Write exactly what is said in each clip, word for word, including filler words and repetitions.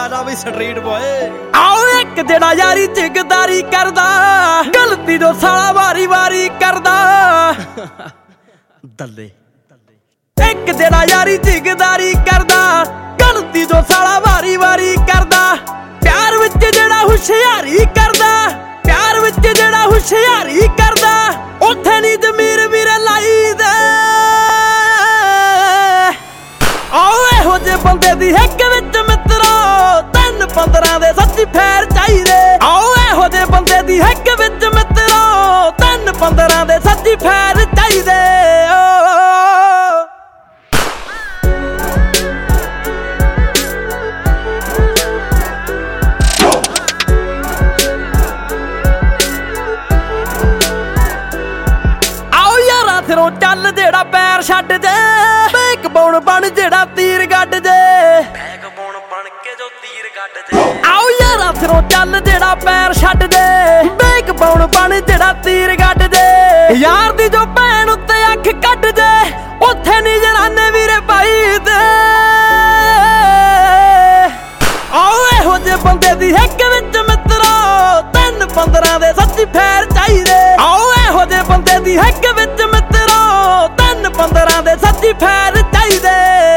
आजा भी street boy. आओ एक जेड़ा यारी च गदारी करदा, गलती जो साला वारी वारी करदा। दल्ले एक जेड़ा यारी च गदारी करदा, गलती जो साला वारी वारी करदा। प्यार विच जेड़ा हुशियारी करदा, प्यार विच जेड़ा हुशियारी करदा, उथे नी जमीर वीरे लाई दे। आओ इहो जे बंदे दी हिक विच मित्रो, तिन पंद्रह दे सच्ची फैर चाहीदे। आओ इहो जे बंदे दी हिक विच मित्रो, तिन पंद्रह दे सच्ची फैर चाहीदे। फिरों चल जेड़ा पैर छड्ड जे, बैक बाउण बन जेड़ा तीर गड्ड जे। बैक बाउण बन के जो तीर गड्ड जे। आओ यारा फिरों चल जेड़ा पैर छड्ड जे, बैक बाउण बन जेड़ा तीर गड्ड जे। यार दी जो भैन उत्ते अख कड्ड जे, उत्थे नी जनाने वीरे पाई दे। आओ इहो जे बंदे दी हिक विच मित्रो, तिन पंद्रह दे सच्ची फैर चाहीदे। आओ इहो जे बंदे दी हिक विच मित्रो, तिन पंद्रह दे सच्ची फैर चाहीदे।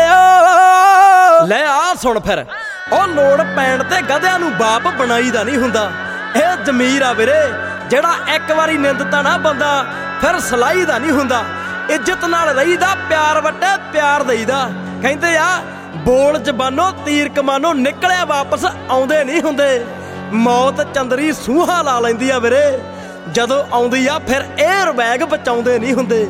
ले आ सुन फिर, ओ लोड़ पैण ते गधਿਆਂ ਨੂੰ बाप ਬਣਾਈਦਾ नहीं हुंदा। ਇਹ ਜ਼ਮੀਰ ਆ ਵੀਰੇ, ਜਿਹੜਾ ਇੱਕ ਵਾਰੀ ਨਿੰਦਤਾ ਨਾ ਬੰਦਾ, ਫਿਰ ਸਲਾਈਦਾ ਨਹੀਂ ਹੁੰਦਾ। ਇੱਜ਼ਤ ਨਾਲ ਰਹੀਦਾ, ਪਿਆਰ ਵੱਟੇ ਪਿਆਰ ਦੇਈਦਾ। ਕਹਿੰਦੇ ਆ ਬੋਲ ਜ਼ਬਾਨੋਂ ਤੀਰ ਕਮਾਨੋਂ, ਨਿਕਲਿਆ ਵਾਪਸ ਆਉਂਦੇ ਨਹੀਂ ਹੁੰਦੇ। ਮੌਤ ਚੰਦਰੀ ਸੂਹਾ ਲਾ ਲੈਂਦੀ ਆ ਵੀਰੇ, ਜਦੋਂ ਆਉਂਦੀ ਆ ਫਿਰ 에ਅਰ ਬੈਗ ਬਚਾਉਂਦੇ ਨਹੀਂ ਹੁੰਦੇ।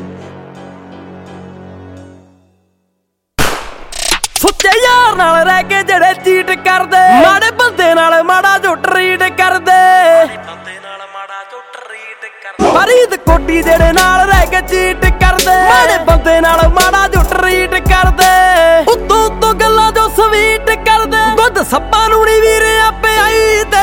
ਸੁੱਚੇ ਯਾਰ ਨਾਲ ਰਹਿ ਕੇ ਜਿਹੜੇ ਚੀਟ ਕਰਦੇ, ਮਾੜੇ ਬੰਦੇ ਨਾਲ ਮਾੜਾ ਜੋ ਟਰੀਟ ਕਰਦੇ। ਫਰੀਦ ਕੋਟੀ ਜਿਹੜੇ ਨਾਲ ਰਹਿ ਕੇ ਚੀਟ ਕਰਦੇ, ਮਾੜੇ ਬੰਦੇ ਨਾਲ ਮਾੜਾ ਜੋ ਟਰੀਟ ਕਰਦੇ। ਉੱਤੋਂ ਉੱਤੋਂ ਗੱਲਾਂ ਜੋ ਸਵੀਟ ਕਰਦੇ, ਦੁੱਧ ਸੱਪਾਂ ਨੂੰ ਨੀ ਵੀਰੇ ਆਪੇ ਆਈ ਦੇ।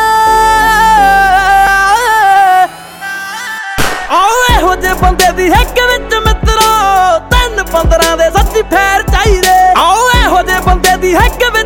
ਆਓ ਇਹੋ ਜੇ ਬੰਦੇ ਦੀ ਹਿੱਕ ਵਿੱਚ ਮਿੱਤਰੋ, ਤਿੰਨ ਪੰਦਰਾਂ ਦੇ ਸੱਚੀ ਫੈਰ ਚਾਹੀਦੇ। ਆਓ ਇਹੋ ਜੇ ਬੰਦੇ ਦੀ ਹਿੱਕ